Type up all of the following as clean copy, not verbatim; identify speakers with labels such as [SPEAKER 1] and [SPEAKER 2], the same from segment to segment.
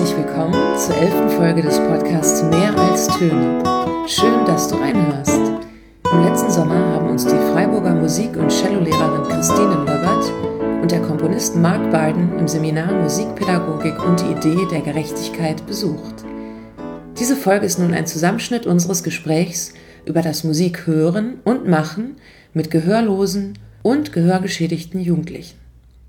[SPEAKER 1] Herzlich willkommen zur 11. Folge des Podcasts Mehr als Töne. Schön, dass du reinhörst. Im letzten Sommer haben uns die Freiburger Musik- und Cellolehrerin Christine Löbbert und der Komponist Mark Barden im Seminar Musikpädagogik und die Idee der Gerechtigkeit besucht. Diese Folge ist nun ein Zusammenschnitt unseres Gesprächs über das Musikhören und Machen mit gehörlosen und gehörgeschädigten Jugendlichen.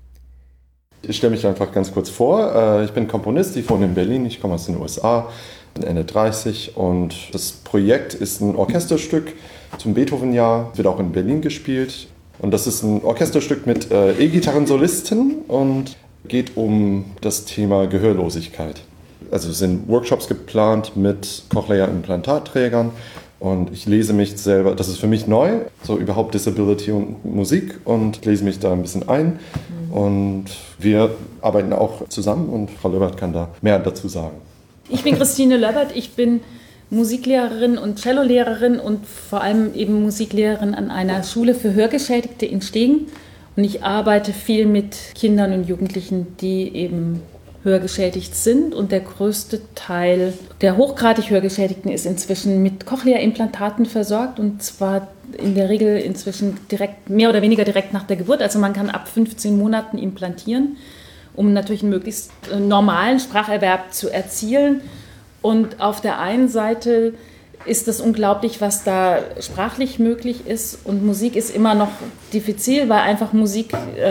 [SPEAKER 2] Ich stelle mich einfach ganz kurz vor. Ich bin Komponist, ich wohne in Berlin, ich komme aus den USA, bin Ende 30 und das Projekt ist ein Orchesterstück zum Beethoven-Jahr, wird auch in Berlin gespielt. Und das ist ein Orchesterstück mit E-Gitarrensolisten und geht um das Thema Gehörlosigkeit. Also es sind Workshops geplant mit Cochlea-Implantatträgern und ich lese mich selber, das ist für mich neu, so überhaupt Disability und Musik, und lese mich da ein bisschen ein. Und wir arbeiten auch zusammen und Frau Löbbert kann da mehr dazu sagen.
[SPEAKER 3] Ich bin Christine Löbbert, ich bin Musiklehrerin und Cellolehrerin und vor allem eben Musiklehrerin an einer Schule für Hörgeschädigte in Stegen. Und ich arbeite viel mit Kindern und Jugendlichen, die eben hörgeschädigt sind. Und der größte Teil der hochgradig Hörgeschädigten ist inzwischen mit Cochlea-Implantaten versorgt, und zwar in der Regel inzwischen direkt, mehr oder weniger direkt nach der Geburt. Also man kann ab 15 Monaten implantieren, um natürlich einen möglichst normalen Spracherwerb zu erzielen. Und auf der einen Seite ist es unglaublich, was da sprachlich möglich ist. Und Musik ist immer noch diffizil, weil einfach Musik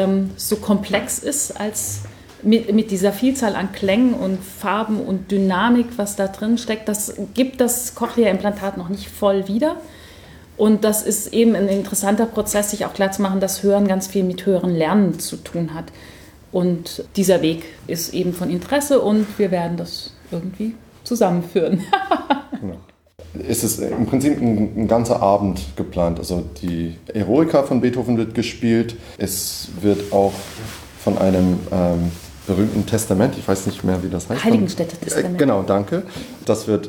[SPEAKER 3] so komplex ist, als mit dieser Vielzahl an Klängen und Farben und Dynamik, was da drin steckt. Das gibt das Cochlea-Implantat noch nicht voll wieder. Und das ist eben ein interessanter Prozess, sich auch klarzumachen, dass Hören ganz viel mit Hören lernen zu tun hat. Und dieser Weg ist eben von Interesse und wir werden das irgendwie zusammenführen.
[SPEAKER 2] Genau. Es ist im Prinzip ein ganzer Abend geplant. Also die Eroica von Beethoven wird gespielt. Es wird auch von einem berühmten Testament, ich weiß nicht mehr, wie das heißt.
[SPEAKER 3] Heiligenstädter Testament.
[SPEAKER 2] Genau, danke. Das wird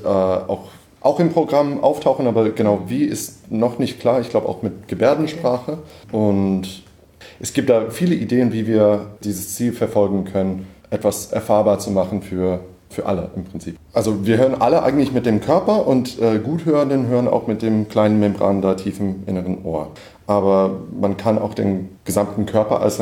[SPEAKER 2] auch im Programm auftauchen, aber genau wie ist noch nicht klar. Ich glaube auch mit Gebärdensprache. Und es gibt da viele Ideen, wie wir dieses Ziel verfolgen können, etwas erfahrbar zu machen für alle im Prinzip. Also wir hören alle eigentlich mit dem Körper, und Guthörenden hören auch mit dem kleinen Membran da tief im inneren Ohr. Aber man kann auch den gesamten Körper als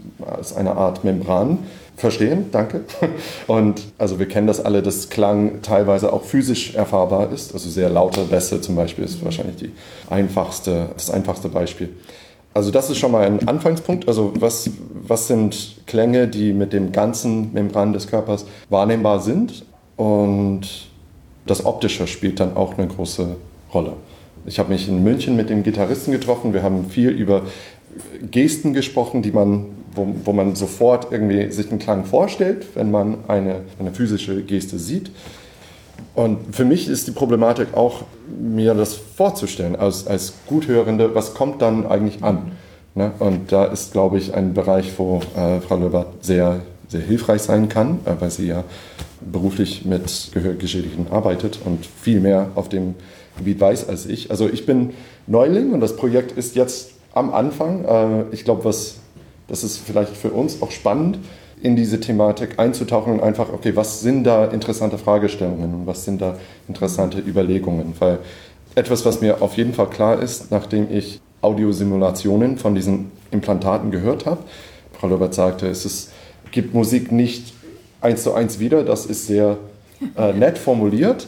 [SPEAKER 2] eine Art Membran verstehen, danke. Und also wir kennen das alle, dass Klang teilweise auch physisch erfahrbar ist. Also sehr laute Bässe zum Beispiel ist wahrscheinlich das einfachste Beispiel. Also das ist schon mal ein Anfangspunkt. Also was sind Klänge, die mit dem ganzen Membran des Körpers wahrnehmbar sind? Und das Optische spielt dann auch eine große Rolle. Ich habe mich in München mit dem Gitarristen getroffen. Wir haben viel über Gesten gesprochen, wo man sofort irgendwie sich einen Klang vorstellt, wenn man eine physische Geste sieht. Und für mich ist die Problematik auch, mir das vorzustellen, als Guthörende, was kommt dann eigentlich an? Ne? Und da ist, glaube ich, ein Bereich, wo Frau Löbbert sehr, sehr hilfreich sein kann, weil sie ja beruflich mit Gehörgeschädigten arbeitet und viel mehr auf dem Gebiet weiß als ich. Also ich bin Neuling und das Projekt ist jetzt am Anfang. Ich glaube, das ist vielleicht für uns auch spannend, in diese Thematik einzutauchen und einfach, okay, was sind da interessante Fragestellungen und was sind da interessante Überlegungen? Weil etwas, was mir auf jeden Fall klar ist, nachdem ich Audiosimulationen von diesen Implantaten gehört habe, Frau Löbbert sagte, es gibt Musik nicht 1:1 wieder, das ist sehr nett formuliert.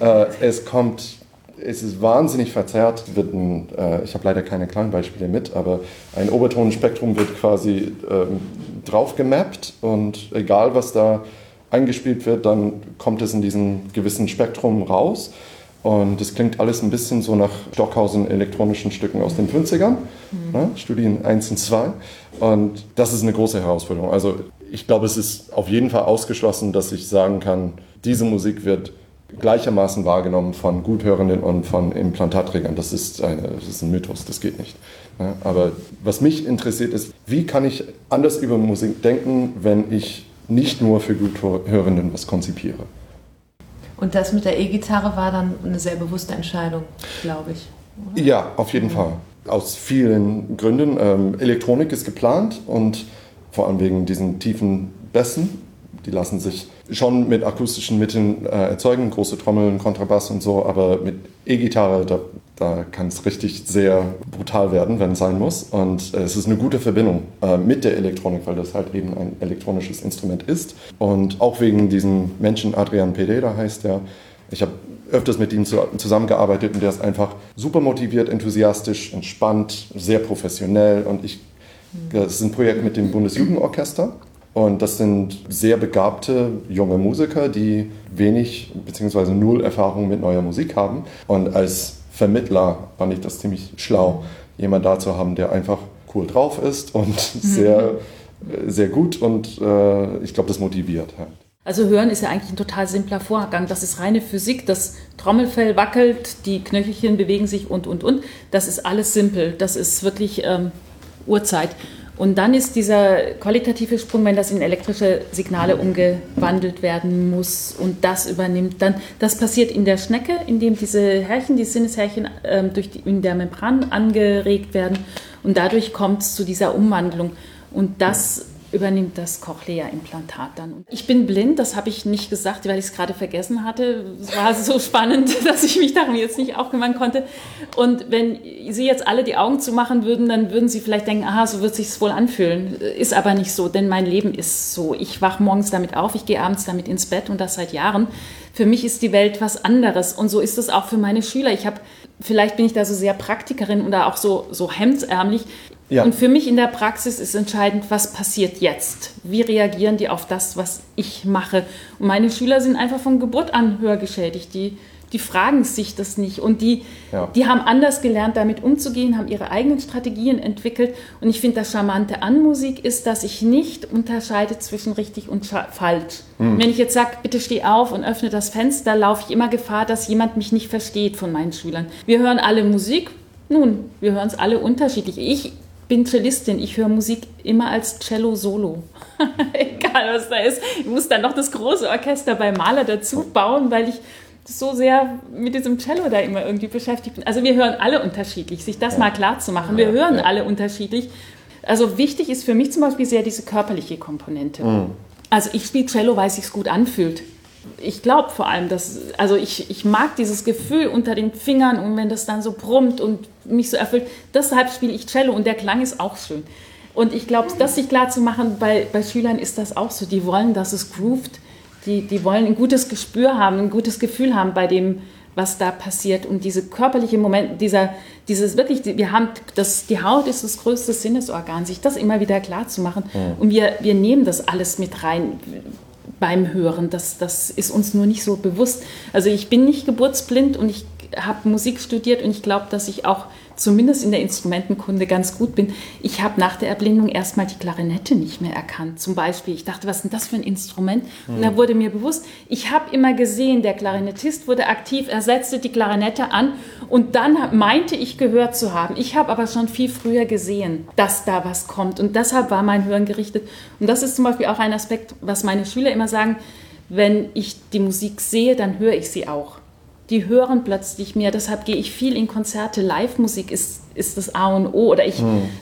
[SPEAKER 2] Es ist wahnsinnig verzerrt. Ich habe leider keine Klangbeispiele mit, aber ein Obertonenspektrum wird quasi drauf gemappt, und egal was da eingespielt wird, dann kommt es in diesem gewissen Spektrum raus. Und es klingt alles ein bisschen so nach Stockhausen elektronischen Stücken aus den 50ern, ne? Studien 1 und 2. Und das ist eine große Herausforderung. Also ich glaube, es ist auf jeden Fall ausgeschlossen, dass ich sagen kann, diese Musik wird gleichermaßen wahrgenommen von Guthörenden und von Implantatträgern. Das ist ein Mythos, das geht nicht. Ja, aber was mich interessiert ist, wie kann ich anders über Musik denken, wenn ich nicht nur für Guthörenden was konzipiere.
[SPEAKER 4] Und das mit der E-Gitarre war dann eine sehr bewusste Entscheidung, glaube ich. Oder?
[SPEAKER 2] Ja, auf jeden Fall. Aus vielen Gründen. Elektronik ist geplant, und vor allem wegen diesen tiefen Bässen die lassen sich schon mit akustischen Mitteln erzeugen, große Trommeln, Kontrabass und so, aber mit E-Gitarre, da kann es richtig sehr brutal werden, wenn es sein muss. Und es ist eine gute Verbindung mit der Elektronik, weil das halt eben ein elektronisches Instrument ist. Und auch wegen diesem Menschen, Adrian Pereira heißt der, ich habe öfters mit ihm zusammengearbeitet und der ist einfach super motiviert, enthusiastisch, entspannt, sehr professionell. Und das ist ein Projekt mit dem Bundesjugendorchester. Und das sind sehr begabte junge Musiker, die wenig bzw. null Erfahrung mit neuer Musik haben. Und als Vermittler fand ich das ziemlich schlau, jemanden da zu haben, der einfach cool drauf ist und sehr, sehr gut. Und ich glaube, das motiviert halt.
[SPEAKER 3] Also Hören ist ja eigentlich ein total simpler Vorgang. Das ist reine Physik, das Trommelfell wackelt, die Knöchelchen bewegen sich und. Das ist alles simpel. Das ist wirklich Urzeit. Und dann ist dieser qualitative Sprung, wenn das in elektrische Signale umgewandelt werden muss und das übernimmt, dann das passiert in der Schnecke, indem diese Härchen, die Sinneshärchen in der Membran angeregt werden und dadurch kommt es zu dieser Umwandlung und das übernimmt das Cochlea-Implantat dann. Ich bin blind, das habe ich nicht gesagt, weil ich es gerade vergessen hatte. Es war so spannend, dass ich mich darum jetzt nicht aufkümmern konnte. Und wenn Sie jetzt alle die Augen zumachen würden, dann würden Sie vielleicht denken, aha, so wird es sich wohl anfühlen. Ist aber nicht so, denn mein Leben ist so. Ich wache morgens damit auf, ich gehe abends damit ins Bett und das seit Jahren. Für mich ist die Welt was anderes und so ist es auch für meine Schüler. Vielleicht bin ich da so sehr Praktikerin oder auch so hemdsärmlich. Ja. Und für mich in der Praxis ist entscheidend, was passiert jetzt? Wie reagieren die auf das, was ich mache? Und meine Schüler sind einfach von Geburt an hörgeschädigt. Die fragen sich das nicht. Und die haben anders gelernt, damit umzugehen, haben ihre eigenen Strategien entwickelt. Und ich finde, das Charmante an Musik ist, dass ich nicht unterscheide zwischen richtig und falsch. Wenn ich jetzt sage, bitte steh auf und öffne das Fenster, laufe ich immer Gefahr, dass jemand mich nicht versteht von meinen Schülern. Wir hören alle Musik. Nun, wir hören es alle unterschiedlich. Ich bin Cellistin, ich höre Musik immer als Cello-Solo. Egal, was da ist. Ich muss dann noch das große Orchester bei Mahler dazu bauen, weil ich so sehr mit diesem Cello da immer irgendwie beschäftigt bin. Also wir hören alle unterschiedlich, sich das mal klar zu machen. Wir hören alle unterschiedlich. Also wichtig ist für mich zum Beispiel sehr diese körperliche Komponente. Also ich spiele Cello, weil es sich gut anfühlt. Ich glaube vor allem, ich mag dieses Gefühl unter den Fingern und wenn das dann so brummt und mich so erfüllt, deshalb spiele ich Cello und der Klang ist auch schön. Und ich glaube, das sich klar zu machen, bei Schülern ist das auch so. Die wollen, dass es groovt, die wollen ein gutes Gespür haben, ein gutes Gefühl haben bei dem, was da passiert. Und diese körperliche Moment, dieses wirklich, die Haut ist das größte Sinnesorgan, sich das immer wieder klar zu machen. Und wir nehmen das alles mit rein beim Hören. Das ist uns nur nicht so bewusst. Also ich bin nicht geburtsblind und ich habe Musik studiert und ich glaube, dass ich auch zumindest in der Instrumentenkunde ganz gut bin. Ich habe nach der Erblindung erstmal die Klarinette nicht mehr erkannt. Zum Beispiel, ich dachte, was ist denn das für ein Instrument? Und da wurde mir bewusst, ich habe immer gesehen, der Klarinettist wurde aktiv, er setzte die Klarinette an und dann meinte ich gehört zu haben. Ich habe aber schon viel früher gesehen, dass da was kommt und deshalb war mein Hören gerichtet. Und das ist zum Beispiel auch ein Aspekt, was meine Schüler immer sagen, wenn ich die Musik sehe, dann höre ich sie auch. Die hören plötzlich mehr, deshalb gehe ich viel in Konzerte. Live-Musik ist das A und O. Oder ich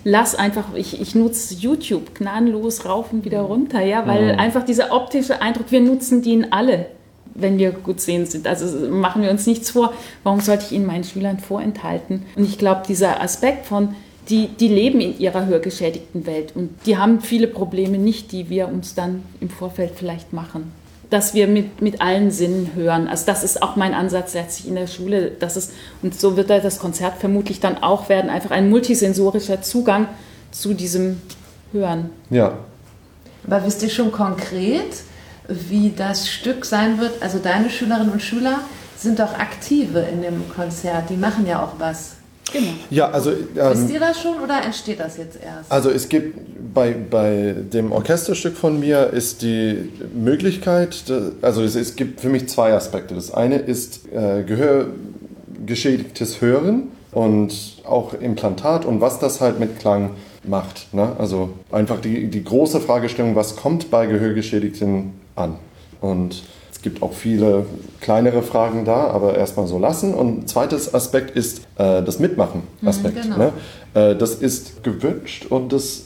[SPEAKER 3] ich nutze YouTube gnadenlos rauf und wieder runter, ja, weil einfach dieser optische Eindruck, wir nutzen den alle, wenn wir gut sehen sind. Also machen wir uns nichts vor, warum sollte ich ihn meinen Schülern vorenthalten? Und ich glaube, dieser Aspekt von, die leben in ihrer hörgeschädigten Welt und die haben viele Probleme nicht, die wir uns dann im Vorfeld vielleicht machen. Dass wir mit allen Sinnen hören. Also das ist auch mein Ansatz letztlich in der Schule. Und so wird das Konzert vermutlich dann auch werden, einfach ein multisensorischer Zugang zu diesem Hören.
[SPEAKER 2] Ja.
[SPEAKER 4] Aber wisst ihr schon konkret, wie das Stück sein wird? Also deine Schülerinnen und Schüler sind doch Aktive in dem Konzert, die machen ja auch was.
[SPEAKER 3] Genau.
[SPEAKER 2] Ja, also
[SPEAKER 4] wisst ihr das schon oder entsteht das jetzt erst?
[SPEAKER 2] Also es gibt bei dem Orchesterstück von mir ist die Möglichkeit, also es gibt für mich zwei Aspekte. Das eine ist gehörgeschädigtes Hören und auch Implantat und was das halt mit Klang macht. Ne? Also einfach die große Fragestellung, was kommt bei Gehörgeschädigten an? Und Es gibt auch viele kleinere Fragen da, aber erstmal so lassen. Und zweites Aspekt ist das Mitmachen-Aspekt.
[SPEAKER 4] Genau.
[SPEAKER 2] Ne? Das ist gewünscht und das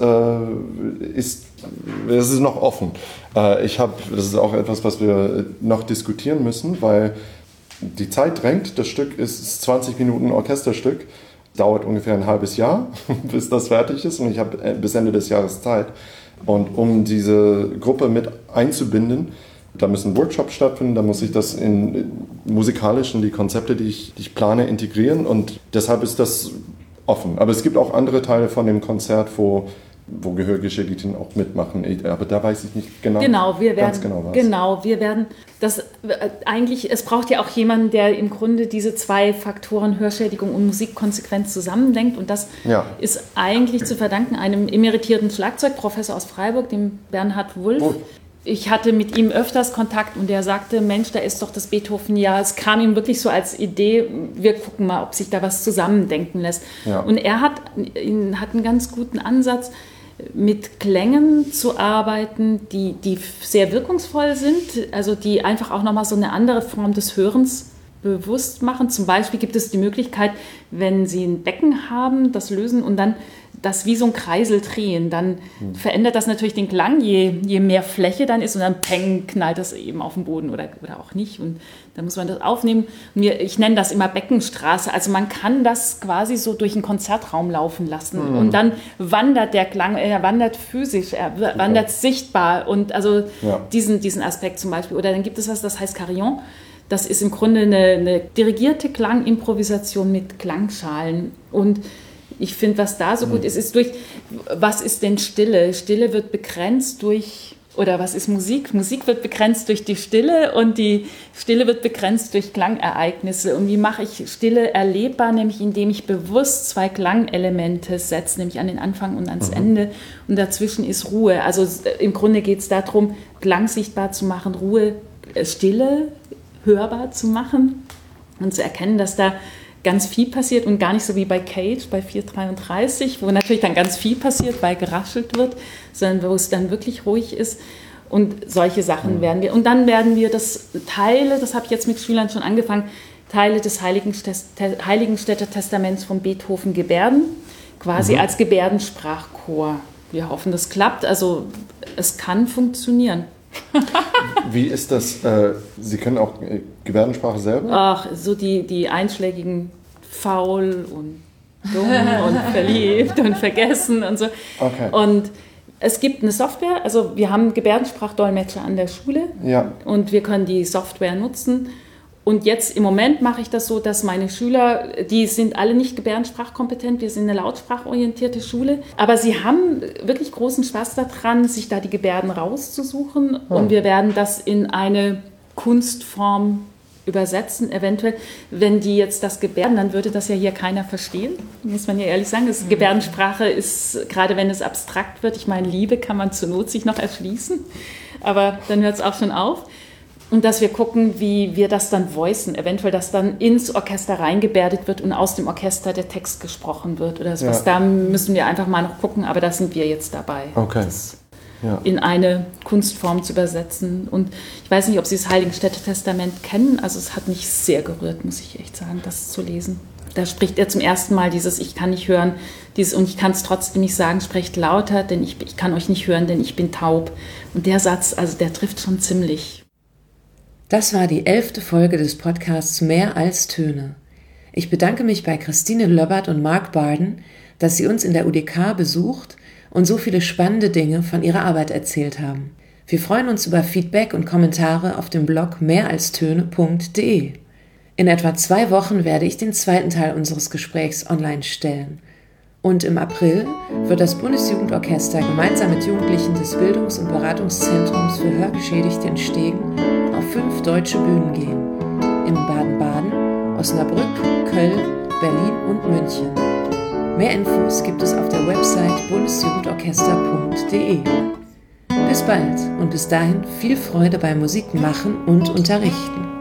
[SPEAKER 2] ist noch offen. Das ist auch etwas, was wir noch diskutieren müssen, weil die Zeit drängt. Das Stück ist 20 Minuten Orchesterstück. Dauert ungefähr ein halbes Jahr, bis das fertig ist. Und ich habe bis Ende des Jahres Zeit. Und um diese Gruppe mit einzubinden, da müssen Workshops stattfinden, da muss ich das musikalisch in die Konzepte, die ich plane, integrieren. Und deshalb ist das offen. Aber es gibt auch andere Teile von dem Konzert, wo Gehörgeschädigten auch mitmachen. Aber da weiß ich nicht genau.
[SPEAKER 3] Wir werden das eigentlich, es braucht ja auch jemanden, der im Grunde diese zwei Faktoren Hörschädigung und Musik konsequent zusammendenkt. Und das ist eigentlich zu verdanken einem emeritierten Schlagzeugprofessor aus Freiburg, dem Bernhard Wulff.
[SPEAKER 2] Oh.
[SPEAKER 3] Ich hatte mit ihm öfters Kontakt und der sagte, Mensch, da ist doch das Beethoven-Jahr. Es kam ihm wirklich so als Idee, wir gucken mal, ob sich da was zusammendenken lässt. Ja. Und er hat einen ganz guten Ansatz, mit Klängen zu arbeiten, die sehr wirkungsvoll sind, also die einfach auch nochmal so eine andere Form des Hörens bewusst machen. Zum Beispiel gibt es die Möglichkeit, wenn Sie ein Becken haben, das lösen und dann das wie so ein Kreisel drehen, dann verändert das natürlich den Klang, je mehr Fläche dann ist und dann peng, knallt das eben auf den Boden oder auch nicht und dann muss man das aufnehmen. Ich nenne das immer Beckenstraße, also man kann das quasi so durch einen Konzertraum laufen lassen und dann wandert der Klang, er wandert physisch, er wandert sichtbar und also diesen Aspekt zum Beispiel. Oder dann gibt es was, das heißt Carillon. Das ist im Grunde eine dirigierte Klangimprovisation mit Klangschalen und ich finde, was da so gut ist was ist denn Stille? Stille wird begrenzt oder was ist Musik? Musik wird begrenzt durch die Stille und die Stille wird begrenzt durch Klangereignisse. Und wie mache ich Stille erlebbar? Nämlich indem ich bewusst zwei Klangelemente setze, nämlich an den Anfang und ans Ende. Und dazwischen ist Ruhe. Also im Grunde geht es darum, Klang sichtbar zu machen, Ruhe, Stille hörbar zu machen und zu erkennen, dass da ganz viel passiert und gar nicht so wie bei Cage, bei 433, wo natürlich dann ganz viel passiert, weil geraschelt wird, sondern wo es dann wirklich ruhig ist. Und solche Sachen werden wir. Und dann werden wir das habe ich jetzt mit Schülern schon angefangen, Teile des Heiligenstädter Testaments von Beethoven gebärden, quasi als Gebärdensprachchor. Wir hoffen, das klappt. Also es kann funktionieren.
[SPEAKER 2] Wie ist das? Sie können auch Gebärdensprache selber?
[SPEAKER 3] Ach, so die einschlägigen faul und dumm und verliebt und vergessen und so.
[SPEAKER 2] Okay.
[SPEAKER 3] Und es gibt eine Software, also wir haben Gebärdensprachdolmetscher an der Schule und wir können die Software nutzen. Und jetzt im Moment mache ich das so, dass meine Schüler, die sind alle nicht gebärdensprachkompetent, wir sind eine lautsprachorientierte Schule, aber sie haben wirklich großen Spaß daran, sich da die Gebärden rauszusuchen und wir werden das in eine Kunstform übersetzen, eventuell. Wenn die jetzt das gebärden, dann würde das ja hier keiner verstehen, muss man ja ehrlich sagen. Gebärdensprache ist, gerade wenn es abstrakt wird, ich meine, Liebe kann man zur Not sich noch erschließen, aber dann hört es auch schon auf. Und dass wir gucken, wie wir das dann voicen, eventuell, dass dann ins Orchester reingebärdet wird und aus dem Orchester der Text gesprochen wird oder sowas. Da müssen wir einfach mal noch gucken, aber da sind wir jetzt dabei, das in eine Kunstform zu übersetzen. Und ich weiß nicht, ob Sie das Heiligenstädter Testament kennen, also es hat mich sehr gerührt, muss ich echt sagen, das zu lesen. Da spricht er zum ersten Mal dieses Ich kann nicht hören, und ich kann es trotzdem nicht sagen, sprecht lauter, denn ich kann euch nicht hören, denn ich bin taub. Und der Satz, also der trifft schon ziemlich.
[SPEAKER 1] Das war die 11. Folge des Podcasts Mehr als Töne. Ich bedanke mich bei Christine Löbbert und Mark Barden, dass sie uns in der UDK besucht und so viele spannende Dinge von ihrer Arbeit erzählt haben. Wir freuen uns über Feedback und Kommentare auf dem Blog mehralstöne.de. In etwa 2 Wochen werde ich den zweiten Teil unseres Gesprächs online stellen. Und im April wird das Bundesjugendorchester gemeinsam mit Jugendlichen des Bildungs- und Beratungszentrums für Hörgeschädigte in Stegen auf 5 deutsche Bühnen gehen. In Baden-Baden, Osnabrück, Köln, Berlin und München. Mehr Infos gibt es auf der Website bundesjugendorchester.de. Bis bald und bis dahin viel Freude beim Musikmachen und Unterrichten.